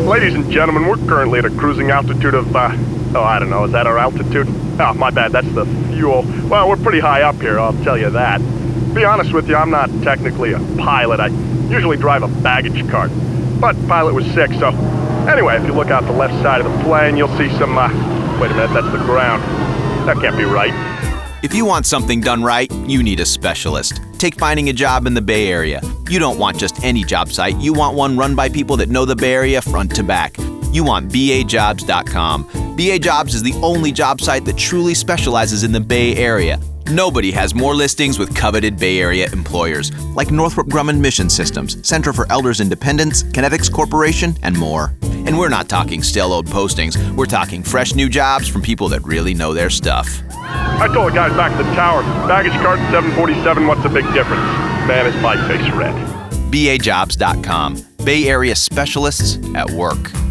Ladies and gentlemen, we're currently at a cruising altitude of, I don't know, is that our altitude? Oh, my bad, that's the fuel. Well, we're pretty high up here, I'll tell you that. To be honest with you, I'm not technically a pilot. I usually drive a baggage cart. But pilot was sick, so... Anyway, if you look out the left side of the plane, you'll see some, wait a minute, that's the ground. That can't be right. If you want something done right, you need a specialist. Take finding a job in the Bay Area. You don't want just any job site. You want one run by people that know the Bay Area front to back. You want BAJobs.com. BA Jobs is the only job site that truly specializes in the Bay Area. Nobody has more listings with coveted Bay Area employers, like Northrop Grumman Mission Systems, Center for Elders Independence, Kinetics Corporation, and more. And we're not talking stale old postings. We're talking fresh new jobs from people that really know their stuff. I told the guys back at the tower, baggage cart 747, what's the big difference? Man, is my face red. BAJobs.com. Bay Area specialists at work.